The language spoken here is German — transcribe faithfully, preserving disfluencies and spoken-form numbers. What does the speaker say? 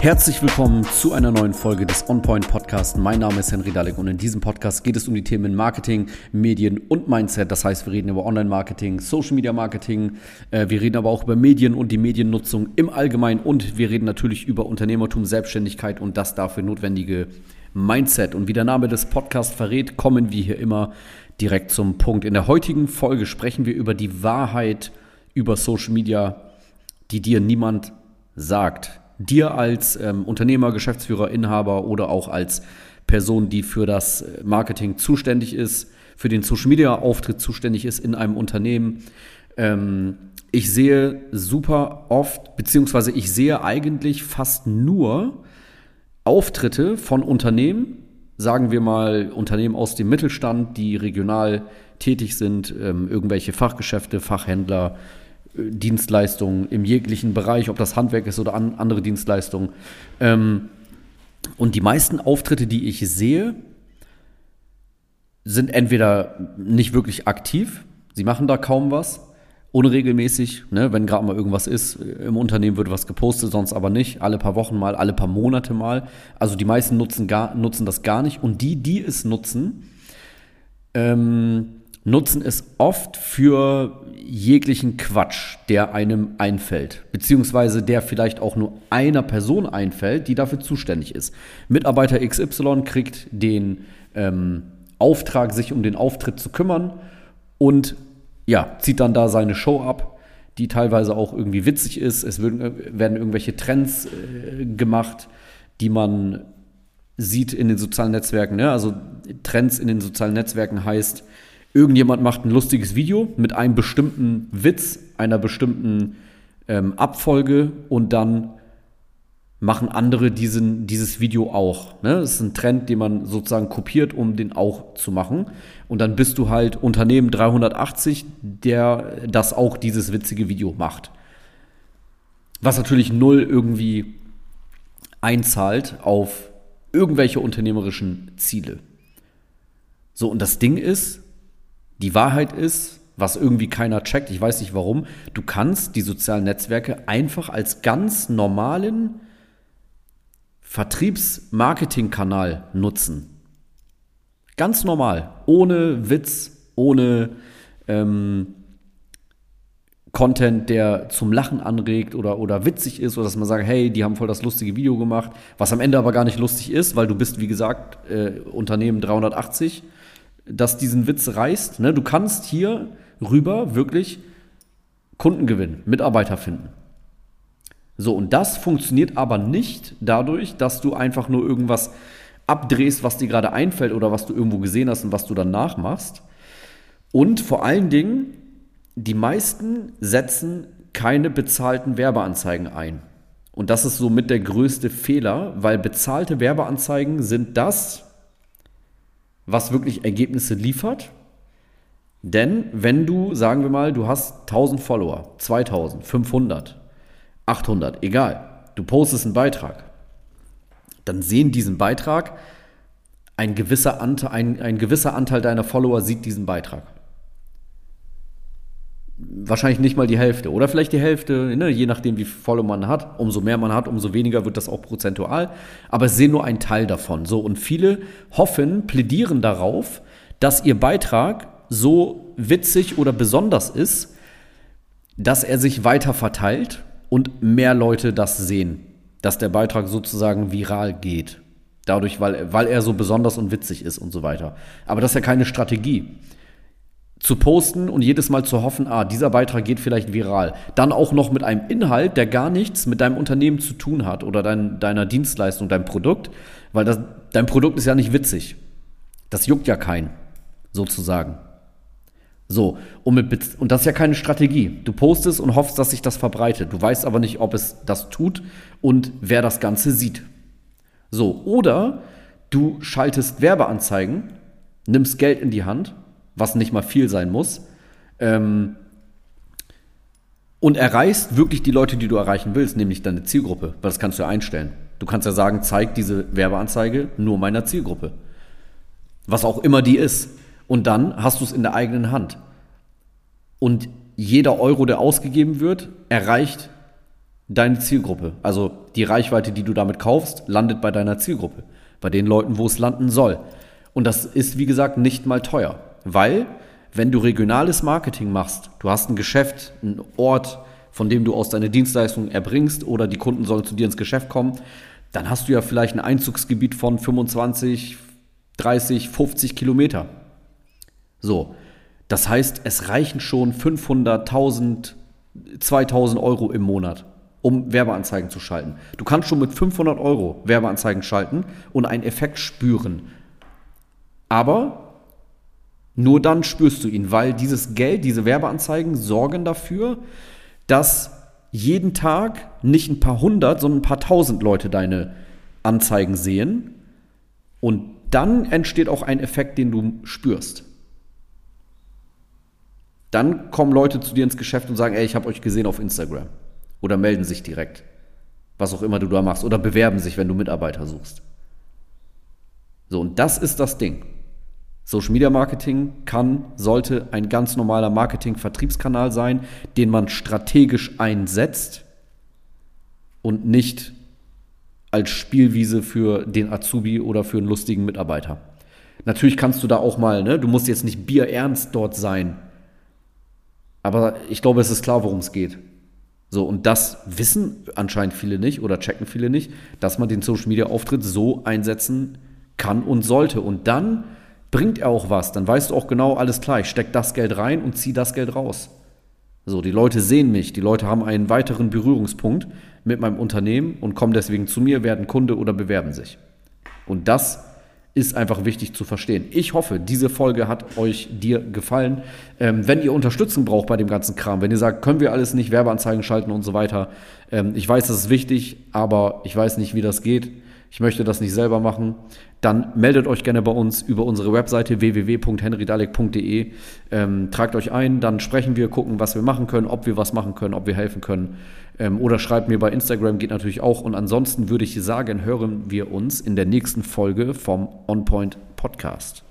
Herzlich willkommen zu einer neuen Folge des OnPoint Podcasts. Mein Name ist Henry Dalek und in diesem Podcast geht es um die Themen Marketing, Medien und Mindset. Das heißt, wir reden über Online-Marketing, Social-Media-Marketing, äh, wir reden aber auch über Medien und die Mediennutzung im Allgemeinen und wir reden natürlich über Unternehmertum, Selbstständigkeit und das dafür notwendige Mindset. Und wie der Name des Podcasts verrät, kommen wir hier immer direkt zum Punkt. In der heutigen Folge sprechen wir über die Wahrheit über Social Media, die dir niemand sagt. Dir als ähm, Unternehmer, Geschäftsführer, Inhaber oder auch als Person, die für das Marketing zuständig ist, für den Social-Media-Auftritt zuständig ist in einem Unternehmen. Ähm, ich sehe super oft, beziehungsweise ich sehe eigentlich fast nur Auftritte von Unternehmen, sagen wir mal Unternehmen aus dem Mittelstand, die regional tätig sind, ähm, irgendwelche Fachgeschäfte, Fachhändler, Dienstleistungen im jeglichen Bereich, ob das Handwerk ist oder an, andere Dienstleistungen. Ähm, und die meisten Auftritte, die ich sehe, sind entweder nicht wirklich aktiv, sie machen da kaum was, unregelmäßig, ne, wenn gerade mal irgendwas ist, im Unternehmen wird was gepostet, sonst aber nicht, alle paar Wochen mal, alle paar Monate mal. Also die meisten nutzen, gar, nutzen das gar nicht und die, die es nutzen, ähm, nutzen es oft für jeglichen Quatsch, der einem einfällt, beziehungsweise der vielleicht auch nur einer Person einfällt, die dafür zuständig ist. Mitarbeiter X Y kriegt den ähm, Auftrag, sich um den Auftritt zu kümmern und ja, zieht dann da seine Show ab, die teilweise auch irgendwie witzig ist. Es werden, werden irgendwelche Trends äh, gemacht, die man sieht in den sozialen Netzwerken. Ne? Also Trends in den sozialen Netzwerken heißt, irgendjemand macht ein lustiges Video mit einem bestimmten Witz, einer bestimmten ähm, Abfolge und dann machen andere diesen, dieses Video auch. Ne? Das ist ein Trend, den man sozusagen kopiert, um den auch zu machen. Und dann bist du halt Unternehmen dreihundertachtzig, der das auch dieses witzige Video macht. Was natürlich null irgendwie einzahlt auf irgendwelche unternehmerischen Ziele. So, und das Ding ist, die Wahrheit ist, was irgendwie keiner checkt, ich weiß nicht warum, du kannst die sozialen Netzwerke einfach als ganz normalen Vertriebs-Marketing-Kanal nutzen. Ganz normal, ohne Witz, ohne ähm, Content, der zum Lachen anregt oder, oder witzig ist, oder dass man sagt, hey, die haben voll das lustige Video gemacht, was am Ende aber gar nicht lustig ist, weil du bist, wie gesagt, äh, Unternehmen dreihundertachtzig, das diesen Witz reißt. Ne? Du kannst hier rüber wirklich Kunden gewinnen, Mitarbeiter finden. So, und das funktioniert aber nicht dadurch, dass du einfach nur irgendwas abdrehst, was dir gerade einfällt oder was du irgendwo gesehen hast und was du dann nachmachst. Und vor allen Dingen, die meisten setzen keine bezahlten Werbeanzeigen ein. Und das ist somit der größte Fehler, weil bezahlte Werbeanzeigen sind das, was wirklich Ergebnisse liefert. Denn wenn du, sagen wir mal, du hast tausend Follower, zweitausend, fünfhundert, achthundert, egal, du postest einen Beitrag, dann sehen diesen Beitrag, ein gewisser Anteil, ein, ein gewisser Anteil deiner Follower sieht diesen Beitrag. Wahrscheinlich nicht mal die Hälfte oder vielleicht die Hälfte, ne, je nachdem wie viel Follower man hat. Umso mehr man hat, umso weniger wird das auch prozentual. Aber es sehen nur einen Teil davon. So, und viele hoffen, plädieren darauf, dass ihr Beitrag so witzig oder besonders ist, dass er sich weiter verteilt und mehr Leute das sehen. Dass der Beitrag sozusagen viral geht. Dadurch, weil, weil er so besonders und witzig ist und so weiter. Aber das ist ja keine Strategie. Zu posten und jedes Mal zu hoffen, ah, dieser Beitrag geht vielleicht viral. Dann auch noch mit einem Inhalt, der gar nichts mit deinem Unternehmen zu tun hat oder dein, deiner Dienstleistung, deinem Produkt, weil das, dein Produkt ist ja nicht witzig. Das juckt ja keinen, sozusagen. So, und, mit, und das ist ja keine Strategie. Du postest und hoffst, dass sich das verbreitet. Du weißt aber nicht, ob es das tut und wer das Ganze sieht. So, oder du schaltest Werbeanzeigen, nimmst Geld in die Hand, was nicht mal viel sein muss, ähm, und erreichst wirklich die Leute, die du erreichen willst, nämlich deine Zielgruppe, weil das kannst du ja einstellen. Du kannst ja sagen, zeig diese Werbeanzeige nur meiner Zielgruppe, was auch immer die ist. Und dann hast du es in der eigenen Hand. Und jeder Euro, der ausgegeben wird, erreicht deine Zielgruppe. Also die Reichweite, die du damit kaufst, landet bei deiner Zielgruppe. Bei den Leuten, wo es landen soll. Und das ist, wie gesagt, nicht mal teuer. Weil, wenn du regionales Marketing machst, du hast ein Geschäft, einen Ort, von dem du aus deine Dienstleistung erbringst oder die Kunden sollen zu dir ins Geschäft kommen, dann hast du ja vielleicht ein Einzugsgebiet von fünfundzwanzig, dreißig, fünfzig Kilometer. So, das heißt, es reichen schon fünfhundert, tausend, zweitausend Euro im Monat, um Werbeanzeigen zu schalten. Du kannst schon mit fünfhundert Euro Werbeanzeigen schalten und einen Effekt spüren. Aber nur dann spürst du ihn, weil dieses Geld, diese Werbeanzeigen sorgen dafür, dass jeden Tag nicht ein paar hundert, sondern ein paar tausend Leute deine Anzeigen sehen. Und dann entsteht auch ein Effekt, den du spürst. Dann kommen Leute zu dir ins Geschäft und sagen, ey, ich habe euch gesehen auf Instagram. Oder melden sich direkt. Was auch immer du da machst. Oder bewerben sich, wenn du Mitarbeiter suchst. So, und das ist das Ding. Social Media Marketing kann, sollte ein ganz normaler Marketing-Vertriebskanal sein, den man strategisch einsetzt und nicht als Spielwiese für den Azubi oder für einen lustigen Mitarbeiter. Natürlich kannst du da auch mal, ne, du musst jetzt nicht bierernst dort sein, aber ich glaube, es ist klar, worum es geht. So, und das wissen anscheinend viele nicht oder checken viele nicht, dass man den Social Media Auftritt so einsetzen kann und sollte. Und dann bringt er auch was. Dann weißt du auch genau, alles klar, ich stecke das Geld rein und ziehe das Geld raus. So, die Leute sehen mich, die Leute haben einen weiteren Berührungspunkt mit meinem Unternehmen und kommen deswegen zu mir, werden Kunde oder bewerben sich. Und das ist einfach wichtig zu verstehen. Ich hoffe, diese Folge hat euch, dir gefallen. Ähm, wenn ihr Unterstützung braucht bei dem ganzen Kram, wenn ihr sagt, können wir alles nicht, Werbeanzeigen schalten und so weiter. Ähm, ich weiß, das ist wichtig, aber ich weiß nicht, wie das geht. Ich möchte das nicht selber machen. Dann meldet euch gerne bei uns über unsere Webseite w w w punkt henry dalek punkt d e. Ähm, tragt euch ein, dann sprechen wir, gucken, was wir machen können, ob wir was machen können, ob wir helfen können. Ähm, oder schreibt mir bei Instagram, geht natürlich auch. Und ansonsten würde ich sagen, hören wir uns in der nächsten Folge vom On Point Podcast.